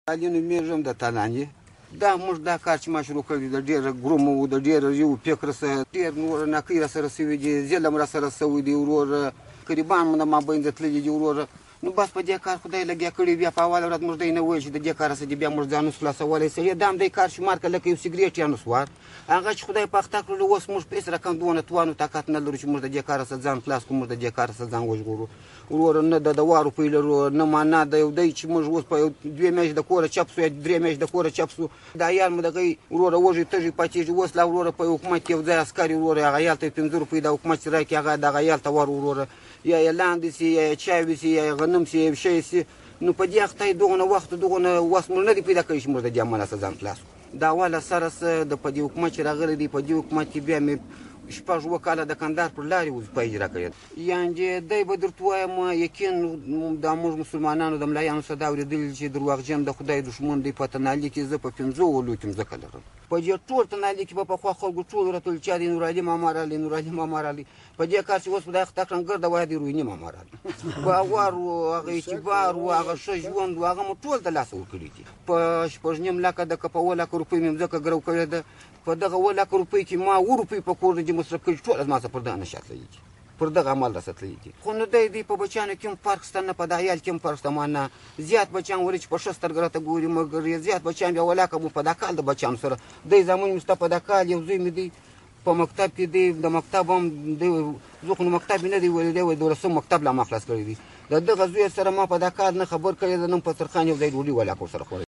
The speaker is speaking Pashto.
علي نومېږم د تالانې. دا موږ دا کار چې ما شروع کړی دی د ډېره ګرومه و د ډېره یو فکر سره ډېر نور ناکۍ راسره سوي دي، ظلم راسره سوی دی وروره، قریبان مو د مابین تللي دي وروره. نو بس په دې کار خدای لګیا کړی. بیا په اوله ورځ موږ دی نه ویل چې د دې کار څه دي، بیا موږ ځان اوس خلاصولی. سړی دا هم دی کار شمار کړه لکه یو سګرېټ یا نسوار، هغه چې خدای پاخته کړلو. اوس موږ په هېڅ رقم دونه توان و طاقت نه لرو چې موږ د دې کار څخه ځان خلاص کړو، موږ د دې کار څخه ځان وژغورو وروره. نه د دوا روپۍ لرو، نه معنا د یو دی چې موږ اوس په یو 2 میاشتې د کوره چپ سو یا 3 میاشتې د کوره چپ سو. دا عیال مو دغه وروره وږی تږی پاتېږي. اوس لا وروره په حکومت کې یو ځای عسکر وروره، هغه عیال ته 5 روپۍ د حکومت چې راکړي هغه دغه عیال ته ور وروره، یا یې لاندې سي یا یې چای وسي یا یې غنم سي یا یې شی سي. نو په دې اخته دغونه وخت دغونه وس موږ نه دی پیدا کړی چې موږ د دې عمله څخه ځان خلاص کړو. دا اوله سره څه د په دې حکومت چې راغلی دی، په دې حکومت کې بیا مې 6 کاله د کندهار پر لارې وظیفه اجرا کړې ده. یعنې دی به درته وایم یقین دا موږ مسلمانانو د ملایانو څخه دا اورېدلي چې درواغجن د خدای دښمن دی. په تنالي کې زه په 5 ولو کې مځکه لرم. په دې ټول تنالي کې به پخوا خلکو ټول راته ویل چې دی نورعلي ماما راغلی، نورعلي ماما راغلی. په دې کار چې اوس په دا اخته کړم ګرده وایه د روحیني ماما راغلی. باور و، هغه اعتبار و، هغه ښه ژوند و، هغه مو ټول د لاسه ورکړي دي. په 6.5 لکه د که په 1 لکه روپۍ مې مځکه ګرو کړې ده. په دغه 1 لکه روپۍ کې ما 2 روپۍ په کور د مصرف کړي، ټول زما څخه پر دغه نشه تللي دي، پر دغه عمل راسه تللي دي. خو نو دی په بچیانو کې هم فرق شته، نه په دا عیال کې هم فرق شته. ما نه زیات بچیان ولې چې په ښه سترګه راته ګوري، مګر یې زیات بچیان بیا ولاکه مو په دا کال د بچیانو سره دی زامن مې ستا په دا کال یو زوی مې دی په مکتب کې دی، د مکتب هم دی زه خو نو مکتب مې نه دی ویلی، دی وایي 12 مکتب لا ما خلاص کړی دی. د دغه زوی سره ما په دا کال نه خبر کړی ده، نن په ترخان یو ځای ډوډۍ ولاکه ورسره خوړی.